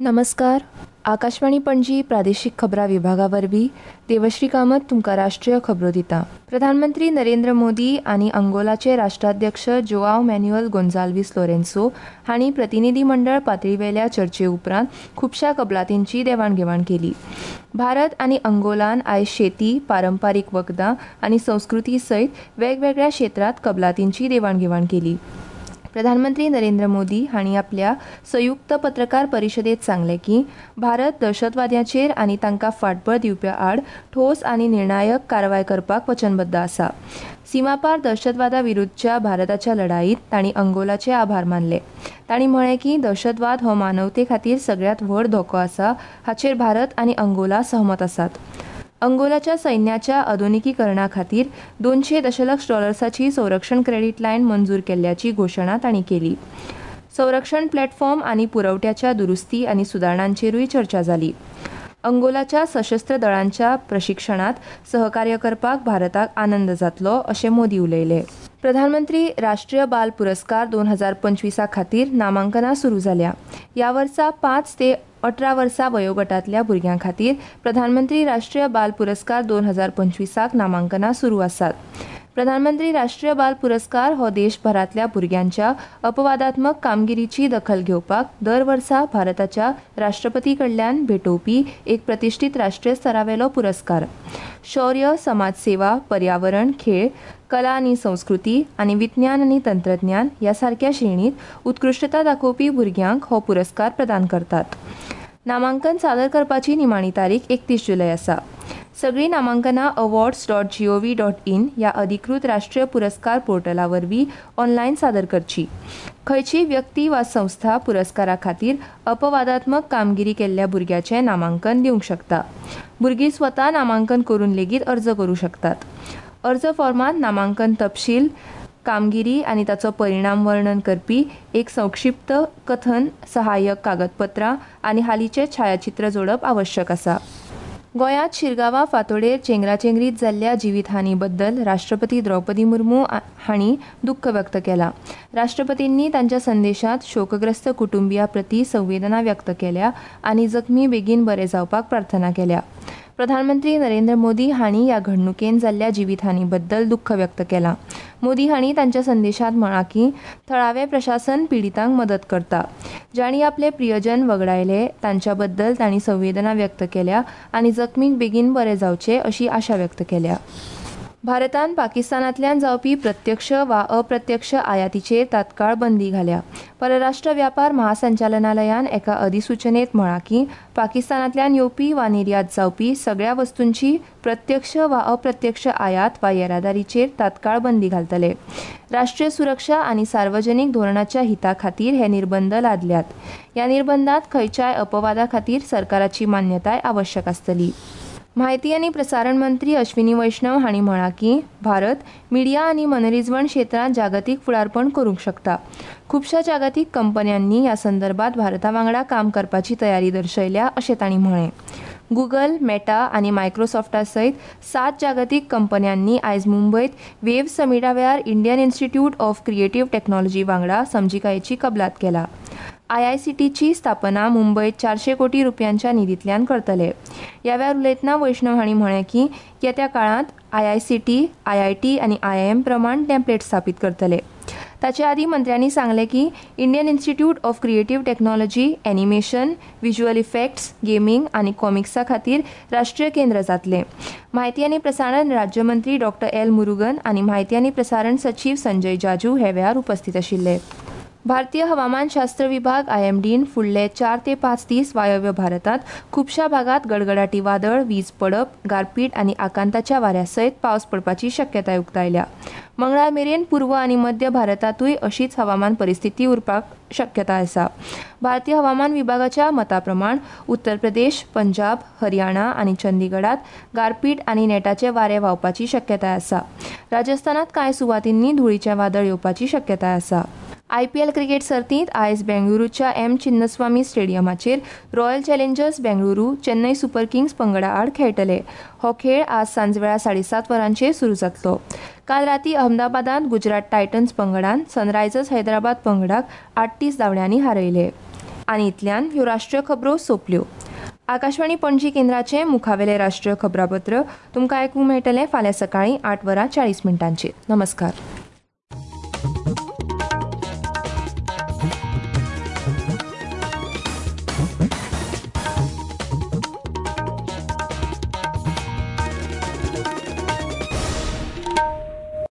नमस्कार. आकाशवाणी पणजी प्रादेशीक खबरां विभागा वरवीं देवश्री कामत तुमकां राष्ट्रीय खबरो दिता. प्रधानमंत्री नरेंद्र मोदी आनी अंगोलाचे राष्ट्राध्यक्ष जोआव मॅन्युएल गोन्साल्वीस लोरेन्सो हांणी प्रतिनिधी मंडळ पातळीवेल्या चर्चे उपरांत खुबशा कबलातींची देवाणघेवाण केली. भारत आनी अंगोलान आयज शेती, पारंपारीक वखदां आनी संस्कृती सयत वेगवेगळ्या क्षेत्रांत कबलातींची देवाणघेवाण केली. प्रधानमंत्री नरेंद्र मोदी हांणी आपल्या संयुक्त पत्रकार परिशदेंत सांगलें की भारत दहशतवाद्यांचेर आनी तांकां फाटबळ दिवप्या आड ठोस आनी निर्णायक कारवाय करपाक वचनबद्ध आसा. सीमापार दहशतवादा विरुद्धच्या भारताच्या लढाईत तांणी अंगोलाचे आभार मानले. तांणी म्हळें की दहशतवाद हो मानवते खातीर सगळ्यांत व्हड धोको आसा हाचेर भारत आनी अंगोला सहमत आसात. अंगोलाच्या सैन्याच्या आधुनिकीकरणा खातीर $200 दशलक्षाची संरक्षण क्रेडीट लायन मंजूर केल्ल्याची घोशणा तांणी केली. संरक्षण प्लॅटफॉर्म आनी पुरवठ्याच्या दुरुस्ती आनी सुदारणांचेरूय चर्चा जाली. अंगोलाच्या सशस्त्र दळांच्या प्रशिक्षणांत सहकार्य करपाक भारताक आनंद जातलो अशें मोदी उलयले. प्रधानमंत्री राष्ट्रीय बाल पुरस्कार 2025 खातीर नामांकनां सुरू जाल्या. ह्या वर्सा 5 ते 18 वर्सां वयोगटांतल्या भुरग्यां खातीर प्रधानमंत्री राष्ट्रीय बाल पुरस्कार 2025 नामांकनां सुरू आसात. प्रधानमंत्री राष्ट्रीय बाल पुरस्कार हो देशभरांतल्या भुरग्यांच्या अपवादात्मक कामगिरीची दखल घेवपाक दर वर्सा भारताच्या राष्ट्रपती कडल्यान भेटोवपी एक प्रतिश्ठीत राष्ट्रीय स्तरावेलो पुरस्कार. शौर्य, समाजसेवा, पर्यावरण, खेळ, कला आनी संस्कृती आनी विज्ञान आनी तंत्रज्ञान ह्या सारक्या श्रेणींत उत्कृश्टता दाखोवपी भुरग्यांक हो पुरस्कार प्रदान करतात. नामांकन सादर करपाची निमाणी तारीख 31 जुलय आसा. सगळीं नामांकनां awards.gov.in ह्या अधिकृत राष्ट्रीय पुरस्कार पोर्टला वरवीं ऑनलायन सादर करची. खंयचीय व्यक्ती वा संस्था पुरस्कारा खातीर अपवादात्मक कामगिरी केल्ल्या भुरग्याचें नामांकन दिवंक शकता. भुरगीं स्वता नामांकन करून लेगीत अर्ज करूं शकतात. अर्ज फॉर्मांत नामांकन तपशील, कामगिरी आनी ताचो परिणाम वर्णन करपी एक संक्षिप्त कथन, सहाय्यक कागदपत्रां आनी हालींचें छायाचित्र जोडप आवश्यक आसा. गोंयांत शिरगांवा फांतोडेर चेंगराचेंगरीत जाल्ल्या जिवीतहानी बद्दल राष्ट्रपती द्रौपदी मुर्मू हांणी दुख्ख व्यक्त केलां. राष्ट्रपतींनी तांच्या संदेशांत शोकग्रस्त कुटुंबियां प्रती संवेदना व्यक्त केल्या आनी जखमी बेगीन बरे जावपाक प्रार्थना केल्या. प्रधानमंत्री नरेंद्र मोदी हांणी ह्या घडणुकेन जाल्ल्या जिवीतहानी बद्दल दुख्ख व्यक्त केलां. मोदी हांणी तांच्या संदेशांत म्हळां की थळावें प्रशासन पिडितांक मदत करता. जांणी आपले प्रियजन वगडायले तांच्या बद्दल तांणी संवेदना व्यक्त केल्या आनी जखमीक बेगीन बरे जावचे अशी आशा व्यक्त केल्या. भारतान पाकिस्तानांतल्यान जावपी प्रत्यक्ष वा अप्रत्यक्ष आयातीचेर तात्काळ बंदी घाल्या. परराष्ट्र व्यापार महासंचालनालयान एका अधिसुचनेत म्हळां की पाकिस्तानांतल्यान येवपी वा निर्यात जावपी सगळ्या वस्तूंची प्रत्यक्ष वा अप्रत्यक्ष आयात वा येरादारीचेर तात्काळ बंदी घालतले. राष्ट्रीय सुरक्षा आनी सार्वजनीक धोरणाच्या हिता खातीर हे निर्बंध लादल्यात. ह्या निर्बंधांत खंयच्याय अपवादा खातीर सरकाराची मान्यताय आवश्यक आसतली. माहिती आनी प्रसारण मंत्री अश्विनी वैष्णव हांणी म्हळां की भारत मिडिया आनी मनरिजवण क्षेत्रांत जागतीक फुडारपण करूंक शकता. खुबशा जागतीक कंपन्यांनी ह्या संदर्भात भारता वांगडा काम करपाची तयारी दर्शयल्या अशें तांणी म्हळें. गुगल, मेटा आनी मायक्रोसॉफ्टा सयत 7 जागतीक कंपन्यांनी आयज मुंबयत वेव्ह समिटा वेळार Indian Institute of Creative Technology वांगडा समजिकायेची कबलात केला. IICTची स्थापना मुंबयत 400 कोटी रुपयांच्या निधींतल्यान करतले. ह्या वेळार उलयतना वैष्णव हांणी म्हळें की येत्या काळांत IICT, IIT आनी IIM प्रमाण टेम्पलेट स्थापीत करतले. ताचे आदी मंत्र्यांनी सांगलें की Indian Institute of Creative Technology animation, visual effects, gaming आनी कॉमिक्सा खातीर राष्ट्रीय केंद्र जातलें. माहिती आनी प्रसारण राज्यमंत्री डॉ. L. मुरुगन आनी माहिती आनी प्रसारण सचीव संजय जाजू हे वेळार उपस्थित आशिल्ले. भारतीय हवामानशास्त्र विभाग IMDन फुडले 4 ते 5 दीस वायव्य भारतांत खुबशा भागात गडगडाटी वादळ, वीज पडप, गारपीट आनी आकांताच्या वाऱ्या सयत पावस पडपाची शक्यताय उक्तायल्या. मंगळार मेरेन पूर्व आनी मध्य भारतांतूय अशीच हवामान परिस्थिती उरपाक शक्यताय आसा. भारतीय हवामान विभागाच्या मता प्रमाण उत्तर प्रदेश, पंजाब, हरियाणा आनी चंदीगडात गारपीट आनी नेटाचे वारे व्हांवपाची शक्यताय आसा. राजस्थानात कांय सुवातींनी धुळीचें वादळ येवपाची शक्यताय आसा. IPL क्रिकेट सर्तींत आयज बेंगळुरूच्या M. चिन्नस्वामी स्टेडियमाचेर Royal Challengers Bengaluru Chennai Super Kings पंगडा आड खेळटले. हो खेळ आज सांजवेळा 7:30 वरांचेर सुरू जातलो. काल राती अहमदाबादांत गुजरात टायटन्स पंगडान सनरायझर्स हैदराबाद पंगडाक 38 धांवड्यांनी हारयले. आनी इतल्यान ह्यो राष्ट्रीय खबरो सोंपल्यो. आकाशवाणी पणजी केंद्राचे मुखावेले राष्ट्रीय खबरापत्र तुमकां आयकूंक मेळटलें फाल्यां सकाळीं 8:40 नमस्कार.